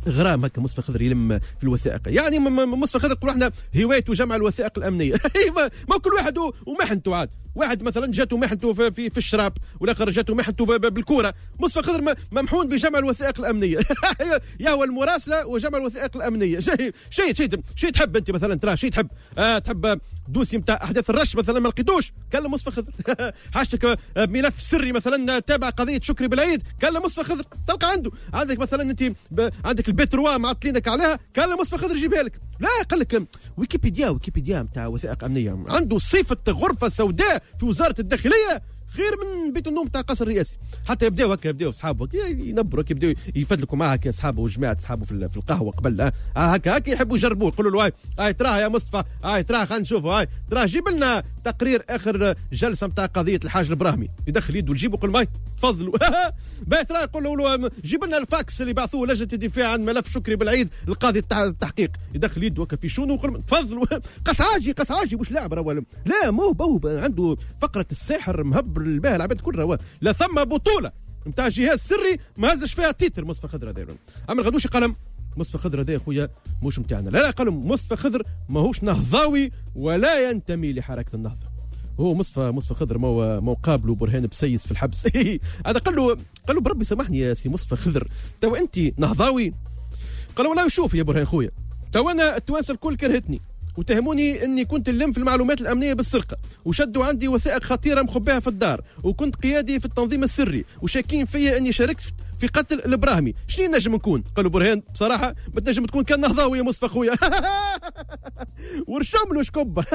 غرام هكا مصطفى خضر يلم في الوثائق. يعني مصطفى خضر يقول احنا هوايته جمع الوثائق الامنيه. ما كل واحد ومحنته عاد. واحد مثلا جاته محنته في الشراب، والاخر جاته محنته بالكوره. مصطفى خضر ممحون بجمع الوثائق الامنيه. يا هو المراسله وجمع الوثائق الامنيه. شيء تحب انت مثلا ترى شيء تحب دوسي نتاع احداث الرش مثلا ما لقيتوش، كان مصطفى خضر. حاجتك ملف سري مثلا تابع قضيه شكري بالعيد، كان مصطفى خضر تلقى عنده. عندك مثلا انت عندك البيت روا معطلينك عليها، كان مصطفى خضر يجيبها لك. لا قال لك ويكيبيديا نتاع وثائق امنيه، عنده صفه غرفه سوداء في وزاره الداخليه خير من بيت النوم تاع القصر الرئاسي. حتى يبداو اصحابه ينبروا يبداو يفدلكوا معاه كي اصحابه وجماعه اصحابه في القهوه قبل هكا يحبوا يجربوه، يقولوا له هاي تراها يا مصطفى، هاي تراها خلينا نشوفوا، هاي تراه جيب لنا تقرير اخر جلسه نتاع قضيه الحاج البراهمي. يدخل يده لجيبه يقول ماي تفضلوا. باهي تراه يقول له جيب لنا الفاكس اللي بعثوه لجنه الدفاع عن ملف شكري بالعيد القاضي التحقيق. يدخل يده هكا في شونو ويقول تفضلوا. قص عاجي مش لاعب ولا لا، مو عنده فقره الساحر مهبر الباهي العباد كلها. لا ثم بطوله نتاع جهاز سري ما هزش فيها تيتر مصطفى خضر هذا. اما الغدوشي قلم مصطفى خضر هذا خويا مش نتاعنا. لا قلم مصطفى خضر ماهوش نهضاوي ولا ينتمي لحركه النهضه. هو مصطفى خضر مو قابله برهان بسيس في الحبس. هذا قال له بربي سامحني يا سي مصطفى خضر، تو انت نهضاوي؟ قال والله شوف يا برهان خويا، تو انا التوانسه الكل كرهتني وتهموني اني كنت نلم في المعلومات الامنيه بالسرقه، وشدوا عندي وثائق خطيره مخباها في الدار، وكنت قيادي في التنظيم السري، وشاكين فيا اني شاركت في قتل الابراهيمي. شنو نجم نكون؟ قالوا برهان بصراحه ما تنجم تكون كان نهضاوي يا مصطفى خويا. ورشم له شكبه.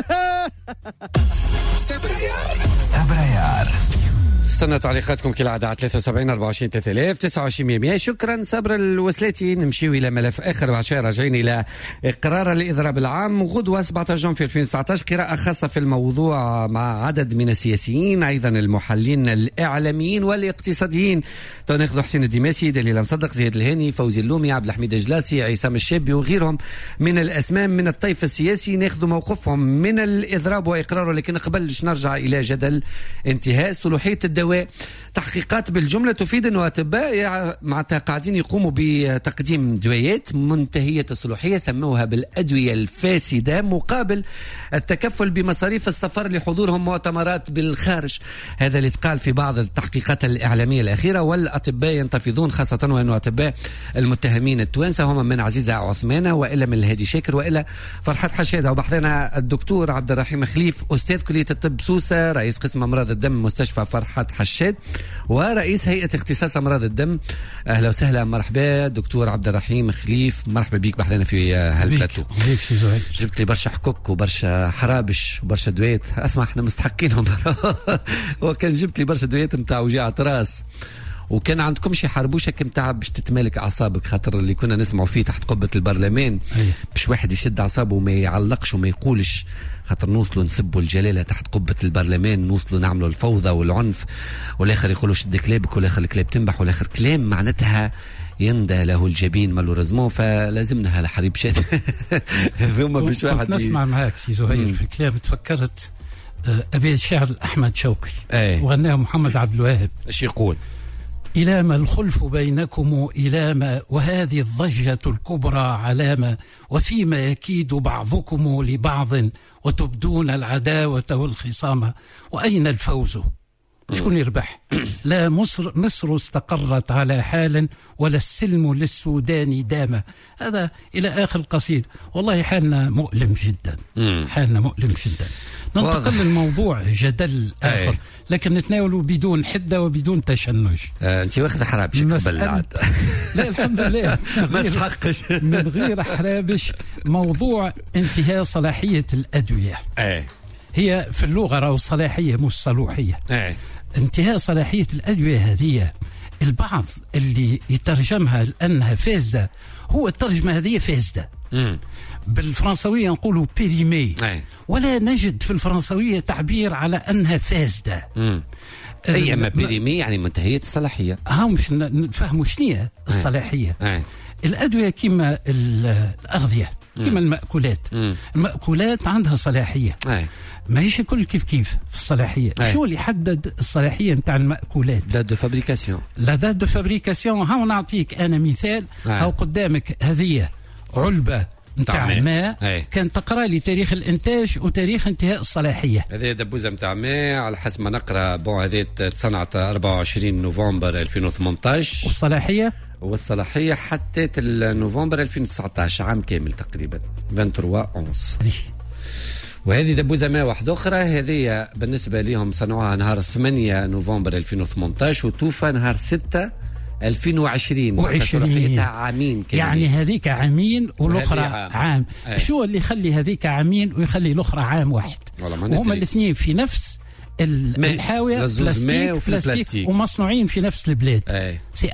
سبريار استنى تعليقاتكم كالعادة على 73 24 3000 29 100. شكرا صبر الوسلاتي. نمشيو إلى ملف آخر بعد شوي راجعين إلى قرار الإضراب العام غدوة 17 جون في 2019. قراءة خاصة في الموضوع مع عدد من السياسيين، أيضا المحللين الإعلاميين والاقتصاديين. ناخذ حسين الدماسي، دليل مصدق، زياد الهاني، فوزي اللومي، عبد الحميد الجلاسي، عصام الشابي وغيرهم من الأسماء من الطيف السياسي. ناخذ موقفهم من الإضراب وإقراره، لكن قبل نرجع إلى جدل انتهاء صلاحية الدواء. تحقيقات بالجملة تفيد أن أطباء معناتها قاعدين يقوموا بتقديم دوايات منتهية الصلاحية سموها بالأدوية الفاسدة مقابل التكفل بمصاريف السفر لحضورهم مؤتمرات بالخارج. هذا اللي تقال في بعض التحقيقات الإعلامية الأخيرة، والأطباء ينتفضون، خاصة وأنه أطباء المتهمين التوانسة هم من عزيزة عثمانة وإلا من الهادي شاكر وإلا فرحات حشادة. وبحثنا الدكتور عبد الرحيم خليف، أستاذ كلية الطب سوسة، رئيس قسم أمراض الدم مستشفى فرحات حشاد، ورئيس هيئة اختصاص أمراض الدم. أهلا وسهلا، مرحبا دكتور عبد الرحيم خليف، مرحبا بيك بحثنا في هالبلاتو. جبت لي برشا حكوك وبرشا حرابش وبرشا دويات، أسمع احنا مستحقينهم. وكان جبت لي برشا دويات متاع وجاعة راس، وكان عندكم شي حربوشة متاع باش تتمالك أعصابك، خاطر اللي كنا نسمعوا فيه تحت قبة البرلمان باش واحد يشد أعصابه وما يعلقش وما يقولش، خاطر نوصلوا نسبوا الجلالة تحت قبة البرلمان، نوصلوا نعملوا الفوضى والعنف، والآخر يقولوا شد كلابك، والآخر الكلاب تنبح، والآخر كلام معناتها يندى له الجبين مالوريزمون. فلازمنا هالحريبشات هذوما باش واحد نسمع معاك سي زهير في الكلام. تفكرت أبيات شعر أحمد شوقي وغناها محمد عبد الوهاب. ايش يقول؟ إلى ما الخلف بينكم إلى ما، وهذه الضجة الكبرى علامة، وفيما يكيد بعضكم لبعض وتبدون العداوة والخصامة، وأين الفوز؟ شكون يربح؟ لا مصر استقرت على حال ولا السلم للسودان دام. هذا إلى آخر القصيد. والله حالنا مؤلم جدا، حالنا مؤلم جدا. ننتقل للموضوع جدل آخر، لكن نتناوله بدون حدة وبدون تشنج. أنت واخذ حرابش قبل العاد. لا الحمد لله ما تحقش من غير حرابش. موضوع انتهاء صلاحية الأدوية. هي في اللغة راهو صلاحية مش صلوحية. انتهاء صلاحية الأدوية هذه البعض اللي يترجمها لأنها فاسدة، هو الترجمة هذه فاسدة. بالفرنسوية نقولوا بيريمي، ولا نجد في الفرنسوية تعبير على أنها فاسدة. أي أما بيريمي يعني منتهية الصلاحية. مش نفهموا شنية الصلاحية. الأدوية كما الأغذية كما المأكولات. المأكولات عندها صلاحية، ماهيش الكل كيف كيف في الصلاحية. شو اللي يحدد الصلاحية نتاع المأكولات؟ دات دو فابريكاسيون. لا دات دو فابريكاسيون، هاو نعطيك أنا مثال. هاو قدامك هذه علبة نتاع ماء، كان تقرأ لي تاريخ الإنتاج وتاريخ انتهاء الصلاحية. هذه دبوزة نتاع ماء على حسب ما نقرأ. بون هذه تصنعت 24 نوفمبر 2018 والصلاحية حتى نوفمبر 2019، عام كامل تقريبا 23/11. وهذه دبوزة ماء واحدة أخرى، هذه بالنسبة لهم صنعوها نهار 8 نوفمبر 2018 وتوفى نهار 6 2020. صلاحيتها عامين كامل. يعني هذيك عامين والأخرى عام. شو اللي يخلي هذيك عامين ويخلي الأخرى عام واحد؟ وهما الاثنين في نفس الحاوية، بلاستيك ومصنوعين في نفس البلاد. سي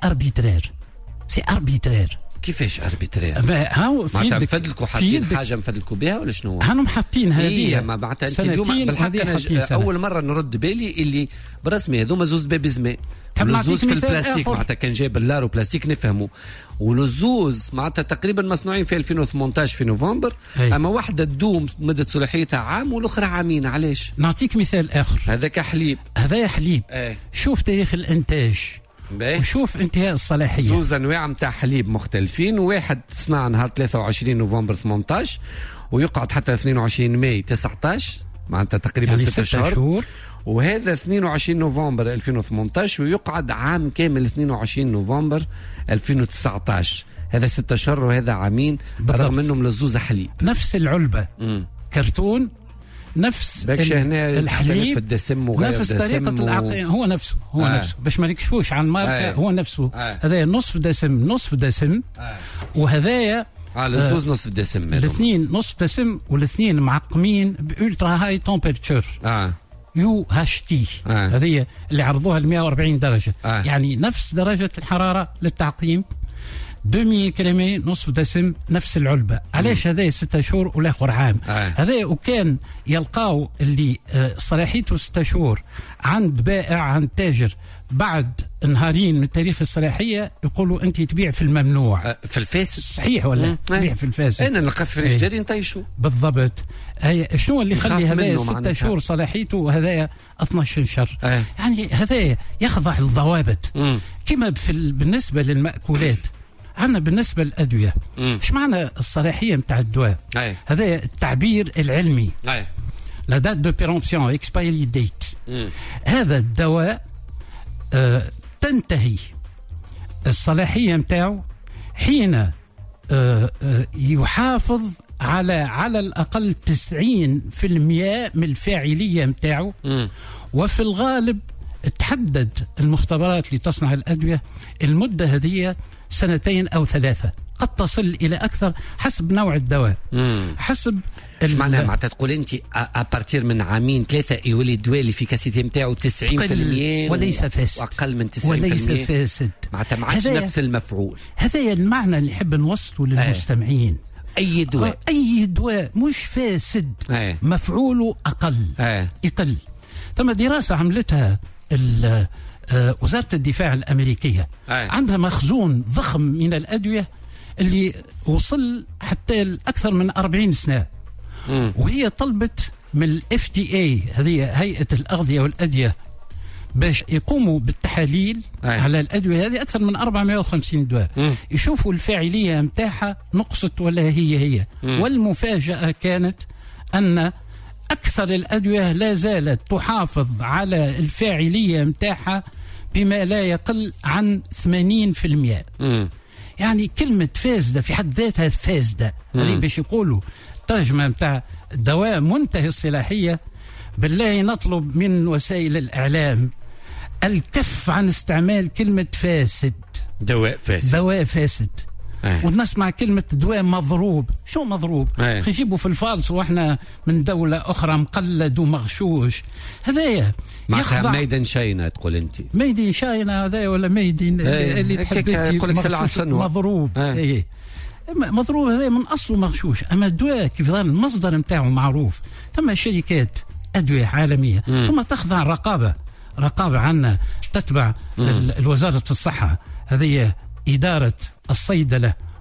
أربيترير. كيفاش أربيترير؟ هاو مفدلكوا حاطين حاجة مفدلكوا بها ولا شنو؟ هانم حاطين هذه ما معناتها انت اليوم بالحق أول مرة نرد بالي اللي برسمي هذوما زوز بابيز ماء. والزوز في البلاستيك معناتها كان جايب اللارو بلاستيك نفهمه، والزوز معناتها تقريبا مصنوعين في 2018 في نوفمبر. اما واحده تدوم مده صلاحيتها عام والاخرى عامين. علاش؟ نعطيك مثال اخر. هذاك حليب، هذا حليب. شوف تاريخ الانتاج وشوف انتهاء الصلاحيه. زوز انواع نتاع حليب مختلفين، واحد صنع نهار 23 نوفمبر 18 ويقعد حتى 22 ماي 19 معناتها تقريبا يعني 6 شهور. وهذا 22 نوفمبر 2018 ويقعد عام كامل 22 نوفمبر 2019. هذا 6 أشهر وهذا عامين رغم انهم لزوزة حليب. نفس العلبة كرتون، نفس الحليب، الدسم وغير نفس طريقة هو نفسه باش ما نكشفوش عن الماركة. هو نفسه. هذا نصف دسم وهذايا الزوز نصف دسم. الاثنين نصف دسم والاثنين معقمين بألترا هاي تمبرتشر. UHT هذه اللي عرضوها ل 140 درجة. يعني نفس درجة الحرارة للتعقيم. دمي كريمي نصف دسم نفس العلبة. علاش هذا 6 شهور والآخر عام؟ هذا وكان يلقاو اللي صلاحيته 6 شهور عند بائع عند تاجر بعد نهارين من تاريخ الصلاحية يقولوا أنت تبيع في الممنوع في الفاسد. صحيح ولا تبيع في الفاسد؟ أنا نلقى في الفريجدير نطيشوا بالضبط. شنو اللي يخلي هذا 6 شهور صلاحيته وهذا 12 شهر؟ يعني هذا يخضع للضوابط كما بالنسبة للمأكولات. عندنا بالنسبة للأدوية ايش معنى الصلاحية متاع الدواء؟ هذا التعبير العلمي. لا دات دو بيرونسيون اكسبايري ديت. هذا الدواء تنتهي الصلاحية متاعه حين يحافظ على الأقل 90% من الفاعلية متاعه. وفي الغالب تحدد المختبرات اللي تصنع الأدوية المدة هذه 2 أو 3، قد تصل إلى أكثر حسب نوع الدواء. حسب ايش معناها؟ معناتها تقول انت ابارتير من عامين 3 يولي الدواء الافيكاسيتي نتاعو 90% وليس فاسد واقل من 90% وليس فاسد. معناتها ما عادش نفس المفعول. هذا المعنى اللي نحب نوصله للمستمعين. اي دواء مش فاسد مفعوله اقل يقل. ثم دراسة عملتها وزارة الدفاع الأمريكية. عندها مخزون ضخم من الأدوية اللي وصل حتى أكثر من 40 سنة. وهي طلبت من FDA هذه هيئة الأغذية والأدوية باش يقوموا بالتحاليل على الأدوية هذه أكثر من 450 دواء يشوفوا الفاعلية متاعها نقصت ولا هي. والمفاجأة كانت أن أكثر الأدوية لا زالت تحافظ على الفاعلية متاعها بما لا يقل عن 80%. يعني كلمة فاسدة في حد ذاتها فاسدة. هذه باش يقولوا ترجمة متاع دواء منتهي الصلاحية. بالله نطلب من وسائل الإعلام الكف عن استعمال كلمة فاسد. دواء فاسد. ونسمع كلمة دواء مضروب. شو مضروب؟ يجيبوا في الفالص واحنا من دولة أخرى مقلد ومغشوش. هذايا يخضع ميدن شاينا. تقول أنت ميدن شاينا هذا ولا ميدن اللي تحب يقول لك سلعة صنوة. مضروب. مضروب هذا من أصله مغشوش. أما الدواء كيف ظل المصدر متاعه معروف. ثم شركات أدوية عالمية ثم تخضع رقابة عنا تتبع الوزارة الصحة. هذه إدارة الصيدلة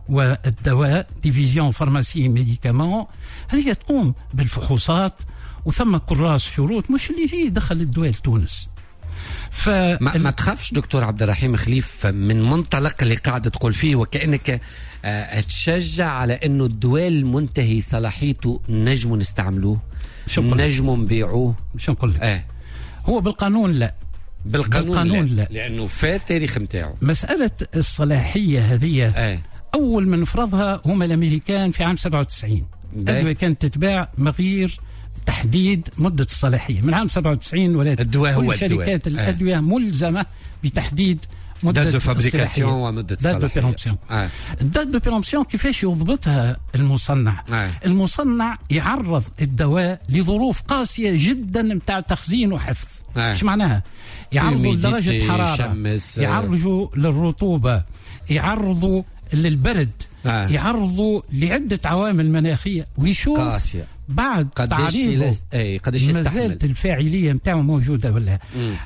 والدواء ديفيزيون فارماسي ميديكامون، هذه تقوم بالفحوصات وثم كراس شروط، مش اللي يجي يدخل الدواء لتونس. ما تخافش دكتور عبد الرحيم خليف من منطلق اللي قاعد تقول فيه، وكأنك تشجع على انه الدواء المنتهي صلاحيته نجم نستعملوه، نجم نبيعوه. مش نقول لك هو بالقانون لا، بالقانون لا، لانه فات تاريخ متاعه. مسألة الصلاحية هذه اول من فرضها هم الامريكان في عام 97. الأدوية كانت تتباع مغير تحديد مدة الصلاحية من عام 97 ولا الدواء هو شركات الأدوية ملزمة بتحديد مدة الصلاحية ومدة الصلاحية. الدات دو بيرامبسيون كيفاش يضبطها المصنع؟ المصنع يعرض الدواء لظروف قاسية جدا متاع تخزين وحفظ. ايش معناها؟ يعرضوا لدرجة حرارة، يعرضوا للرطوبة، يعرضوا للبرد، يعرضوا لعدة عوامل مناخية، ويشوف قاسية. بعد تعريضه ما زالت الفاعلية متاعه موجودة ولا.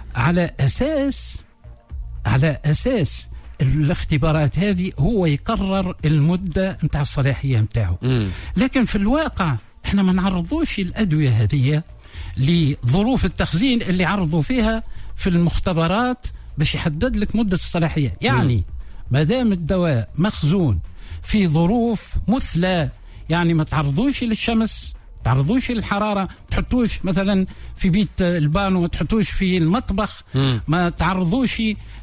على أساس الاختبارات هذه هو يقرر المدة متاع الصلاحية متاعه. لكن في الواقع احنا ما نعرضوش الأدوية هذه لظروف التخزين اللي عرضوا فيها في المختبرات باش يحدد لك مدة الصلاحية. يعني ما دام الدواء مخزون في ظروف مثلى، يعني ما تعرضوش للشمس، تعرضوش للحرارة، تحطوش مثلا في بيت البانو، ما تحطوش في المطبخ، ما تعرضوش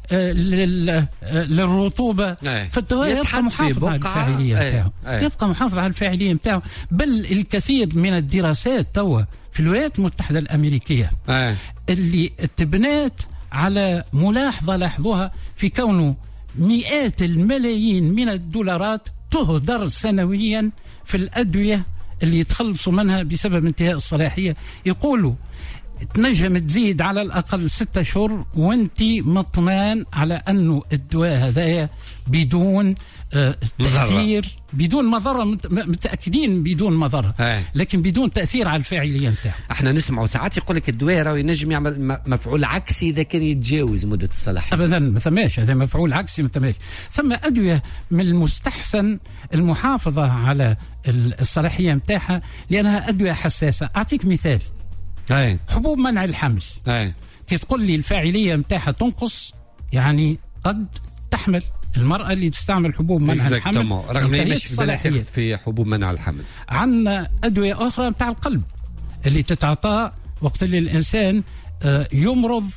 للرطوبة، فالدواء يبقى محافظ على الفاعلية متاعه، يبقى محافظ على الفاعلية متاعه. بل الكثير من الدراسات توا في الولايات المتحدة الأمريكية اللي تبنات على ملاحظة لاحظوها في كونه مئات الملايين من الدولارات تهدر سنويا في الأدوية اللي يتخلصوا منها بسبب انتهاء الصلاحية. يقولوا تنجم تزيد على الأقل 6 أشهر وانت مطمئن على أنه الدواء هذا بدون تأثير، بدون مضرة، متأكدين بدون مضرة، لكن بدون تأثير على الفاعلية نتاعه. احنا نسمعوا ساعات يقول لك الدواء راهو ينجم يعمل مفعول عكسي إذا كان يتجاوز مدة الصلاحية. أبدا ما ثماش هذا مفعول عكسي، ما ثماش. ثم أدوية من المستحسن المحافظة على الصلاحية نتاعها لأنها أدوية حساسة. أعطيك مثال، حبوب منع الحمل، كي تقول لي الفاعلية نتاعها تنقص، يعني قد تحمل المرأة اللي تستعمل حبوب منع الحمل رغم مش في حبوب منع الحمل. عندنا أدوية أخرى نتاع القلب اللي تتعطى وقت اللي الإنسان يمرض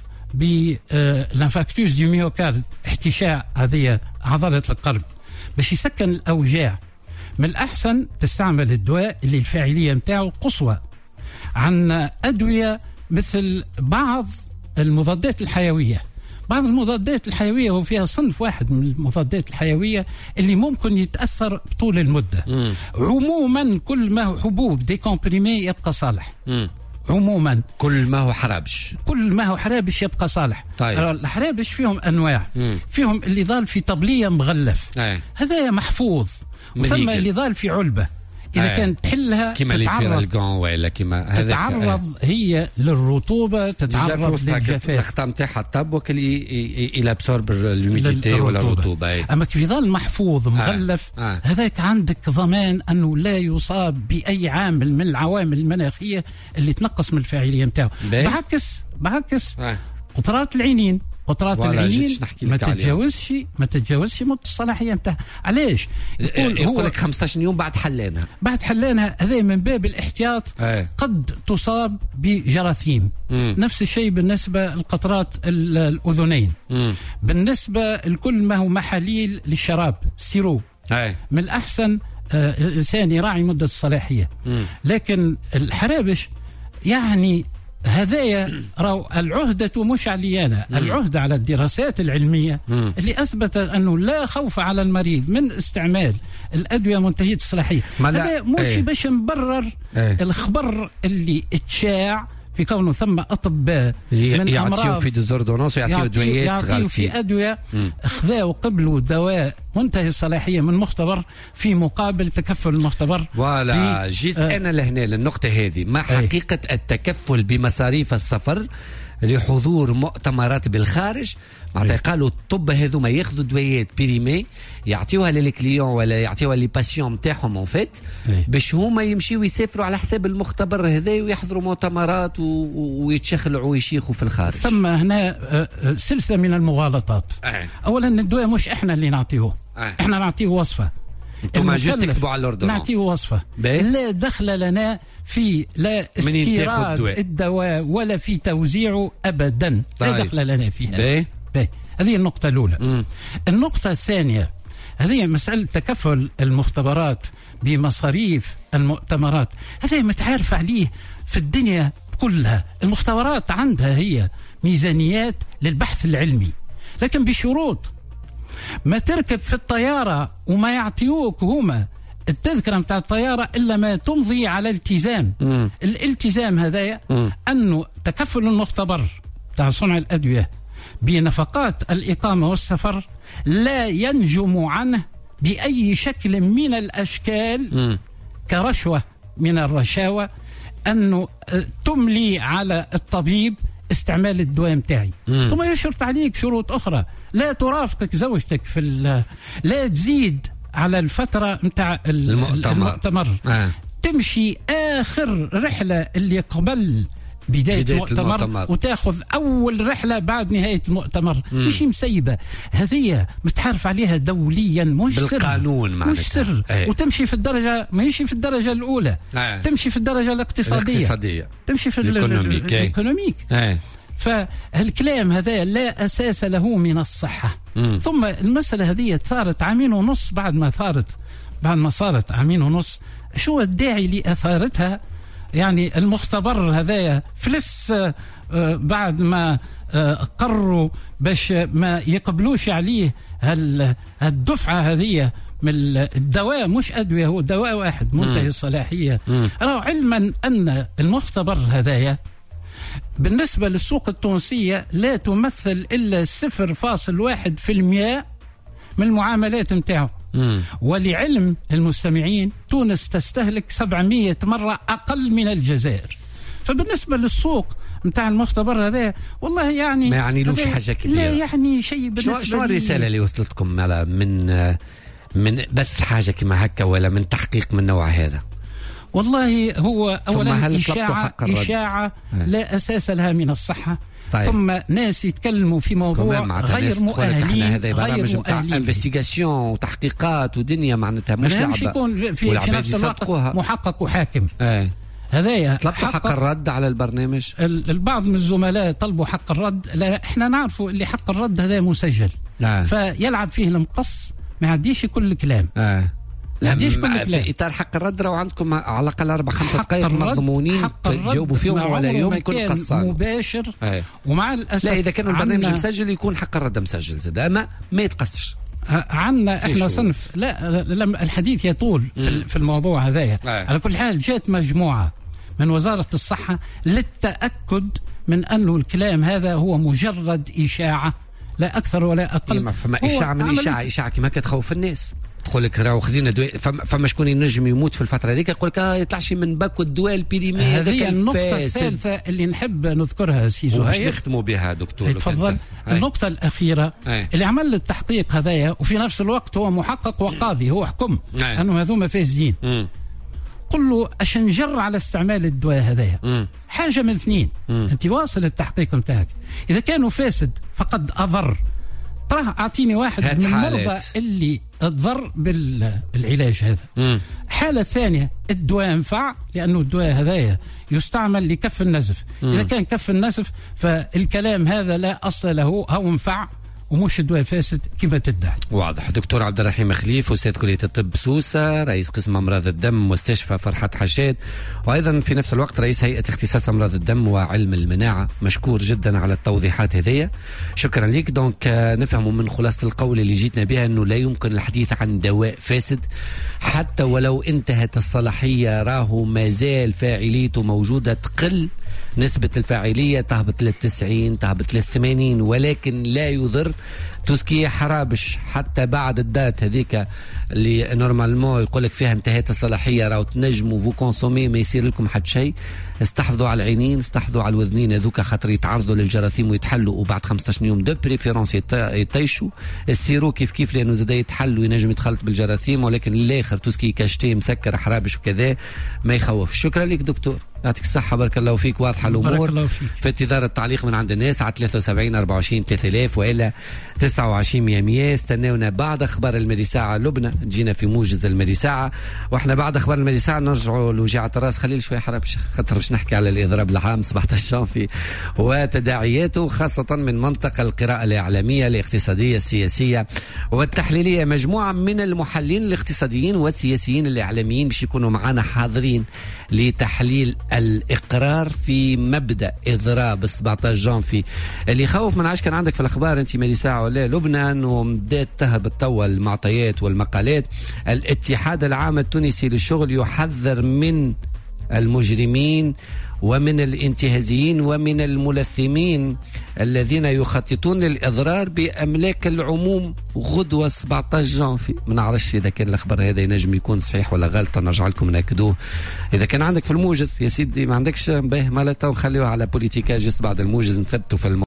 بالانفاكتوس دي ميوكارد، احتشاء هذه عضلة القلب، باش يسكن الأوجاع. من الأحسن تستعمل الدواء اللي الفاعلية نتاعه قصوى. عندنا أدوية مثل بعض المضادات الحيوية. بعض المضادات الحيوية وفيها صنف واحد من المضادات الحيوية اللي ممكن يتأثر طول المدة. عموما كل ما هو حبوب ديكومبريمي يبقى صالح. عموما كل ما هو حرابش، كل ما هو حرابش يبقى صالح. طيب. الحرابش فيهم أنواع، فيهم اللي ظل في طبلية مغلف، هذا محفوظ، وثم اللي ظل في علبة. إذا كانت تحلها كما اللي في الجون ولا كما هذا تتعرض هي للرطوبة، تتعرض للجفاف، الختام تاعها الطب وكل إلى أبسورب الهيوميديتي ولا الرطوبة. أما كيف يظل محفوظ مغلف هذاك عندك ضمان أنه لا يصاب بأي عامل من العوامل المناخية اللي تنقص من الفاعلية نتاعه. بعكس قطرات العينين، قطرات العينين ما تتجاوزش مدة الصلاحية نتاعها. علاش؟ يقول لك 15 يوم بعد حلانها هذا من باب الاحتياط. قد تصاب بجراثيم. نفس الشيء بالنسبة لقطرات الأذنين. بالنسبة لكل ما هو محاليل للشراب، سيرو، من الأحسن الإنسان يراعي مدة الصلاحية. لكن الحرابش يعني هذايا العهدة مش علينا، العهدة على الدراسات العلمية اللي أثبت أنه لا خوف على المريض من استعمال الأدوية منتهية الصلاحية. هذا مش باش نبرر الخبر اللي اتشاع في كونه ثم أطباء من يعطيوا في ديزوردونانس، يعطيوا في أدوية خذاوا قبلوا دواء منتهي الصلاحية من مختبر في مقابل تكفل المختبر. جيت أنا لهنا للنقطة هذه، ما حقيقة التكفل بمصاريف السفر لحضور مؤتمرات بالخارج. معناتها قالوا الطب هذو ما ياخذوا دويات بيريمي يعطيوها للكليون ولا يعطيوها لي باسيون نتاعهم اون فيت باش هما يمشيو يسافروا على حساب المختبر هذا ويحضروا مؤتمرات ويتشخلعوا ويشيخوا في الخارج. ثم هنا سلسله من المغالطات. اولا الدواء مش احنا اللي نعطيوه، احنا نعطيه وصفه، انتم جوست تكتبوا على الاردن نعطيه وصفه. لا دخل لنا في لا استيراد الدواء ولا في توزيعه ابدا. لا دخل لنا فيها. هذه النقطة الأولى. النقطة الثانية هذه مسألة تكفل المختبرات بمصاريف المؤتمرات، هذا متعارف عليه في الدنيا كلها. المختبرات عندها هي ميزانيات للبحث العلمي، لكن بشروط. ما تركب في الطيارة وما يعطيوك هما التذكرة متاع الطيارة إلا ما تمضي على التزام. الالتزام هذا أنه تكفل المختبر متاع صنع الأدوية بنفقات الإقامة والسفر لا ينجم عنه بأي شكل من الأشكال كرشوة من الرشاوى أنه تملي على الطبيب استعمال الدواء متاعي. ثم يشرط عليك شروط أخرى، لا ترافقك زوجتك في لا تزيد على الفترة متاع المؤتمر. تمشي آخر رحلة اللي قبل بداية المؤتمر وتاخذ أول رحلة بعد نهاية المؤتمر. مش مسيبة، هذه متعرف عليها دوليا، مش بالقانون سر، مش سر. وتمشي في الدرجة، ما يمشي في الدرجة الأولى، تمشي في الدرجة الاقتصادية، تمشي في الإيكونوميك. فالكلام هذا لا أساس له من الصحة. ثم المسألة هذه ثارت عامين ونص، بعد ما صارت عامين ونص، شو الداعي لأثارتها؟ يعني المختبر هذايا فلس بعد ما قرروا باش ما يقبلوش عليه الدفعة هذه من الدواء، مش أدوية، هو دواء واحد منتهي الصلاحية. علما أن المختبر هذايا بالنسبة للسوق التونسية لا تمثل إلا 0.1% من المعاملات متاعه. ولعلم المستمعين تونس تستهلك 700 مرة أقل من الجزائر. فبالنسبة للسوق متاع المختبر هذا والله يعني ما يعني لوش حاجة كبيرة، لا يعني شيء. بالنسبة شو الرسالة اللي وصلتكم من بث حاجة كما هكا ولا من تحقيق من نوع هذا؟ والله هو أولا إشاعة لا أساس لها من الصحة. طيب. ثم ناس يتكلموا في موضوع غير مؤهلين، هذا برامج نتاع انفستيغاسيون وتحقيقات ودنيا معناتها مش لعبة. يكون في نفس الوقت محقق وحاكم. هذايا طلبوا حق الرد على البرنامج. البعض من الزملاء طلبوا حق الرد. لا احنا نعرفوا اللي حق الرد هذا مسجل. فيلعب فيه المقص، ما يعديش كل الكلام. في إطار حق الرد راهو عندكم على الأقل 4-5 دقائق مضمونين تجاوبوا فيهم ولا يوم كل قصان مباشر. ومع الأسف لا، إذا كان البرنامج مسجل يكون حق الرد مسجل زاد، أما ما يتقصش. عنا احنا صنف لا الحديث يطول في الموضوع هذايا. على كل حال جاءت مجموعة من وزارة الصحة للتأكد من أنه الكلام هذا هو مجرد إشاعة لا أكثر ولا أقل. فما إشاعة من إشاعة كما كتخوف الناس. تقول لك راهو خذينا دواء، فما شكون ينجم يموت في الفتره هذيك، يقول لك يطلعش من باكو الدواء البيريمي. هذه النقطه الثالثه اللي نحب نذكرها سي زهير، وش نختموا بها دكتور؟ تفضل. النقطه الاخيره اللي عمل التحقيق هذايا وفي نفس الوقت هو محقق وقاضي، هو حكم انه هذوما فاسدين. قل له أشنجر على استعمال الدواء هذايا. حاجه من اثنين، انت واصل التحقيق نتاعك، اذا كانوا فاسد فقد اضر، أعطيني واحد من المرضى اللي تضر بالعلاج هذا. حالة ثانية الدواء ينفع، لأنه الدواء هذايا يستعمل لكف النزف. إذا كان كف النزف فالكلام هذا لا أصل له، هو ينفع ومش الدواء فاسد كما تدعي. واضح. دكتور عبد الرحيم خليف، أستاذ كلية الطب سوسة، رئيس قسم أمراض الدم مستشفى فرحات حشاد، وأيضا في نفس الوقت رئيس هيئة اختصاص أمراض الدم وعلم المناعة. مشكور جدا على التوضيحات هذه، شكرا لك. دونك نفهم من خلاصة القول اللي جيتنا بها أنه لا يمكن الحديث عن دواء فاسد حتى ولو انتهت الصلاحية، راهو ما زال فاعليته موجودة، تقل نسبة الفاعلية تهبط لل90 تهبط لل80، ولكن لا يضر توسكي حرابش حتى بعد الدات هذيك اللي نورمالمون يقولك فيها انتهت الصلاحية راو تنجموا فو كونسومي ما يصير لكم حد شيء. استحفظوا على العينين، استحفظوا على الوذنين هذوك خاطر يتعرضوا للجراثيم ويتحلوا، وبعد 15 يوم دو بريفيرونس يطيشوا. السيرو كيف لانه زاد يتحل وينجم يتخلط بالجراثيم، ولكن الاخر توسكي كاشتي مسكر حرابش وكذا ما يخوف. شكرا لك دكتور، يعطيك الصحة، بارك الله فيك، واضحة الأمور. في انتظار التعليق من عند الناس على 73 24 3000 وإلا 29 100. استناونا بعد أخبار المدي ساعة. لبنى جينا في موجز المدي ساعة، وإحنا بعد أخبار المدي ساعة نرجعوا لوجيعة الراس. خليل شوية حرابش خاطر باش نحكي على الإضراب العام 17 جانفي وتداعياته، خاصة من منطقة القراءة الإعلامية الاقتصادية السياسية والتحليلية. مجموعة من المحللين الاقتصاديين والسياسيين الإعلاميين باش يكونوا معنا حاضرين لتحليل الإقرار في مبدأ إضراب 17 جانفي اللي يخوف. من عاش كان عندك في الأخبار أنت مالي ساعة ولا لبنان ومدات تهبط توا المعطيات والمقالات. الاتحاد العام التونسي للشغل يحذر من المجرمين ومن الانتهازيين ومن الملثمين الذين يخططون للإضرار بأملاك العموم غدوة 17 جانفي. ما نعرفش إذا كان الأخبار هذا ينجم يكون صحيح ولا غلط، نرجع لكم نأكدوه. إذا كان عندك في الموجز يا سيدي، ما عندكش به ما لا تو نخليوه على بوليتيكا جست بعد الموجز نثبتوا في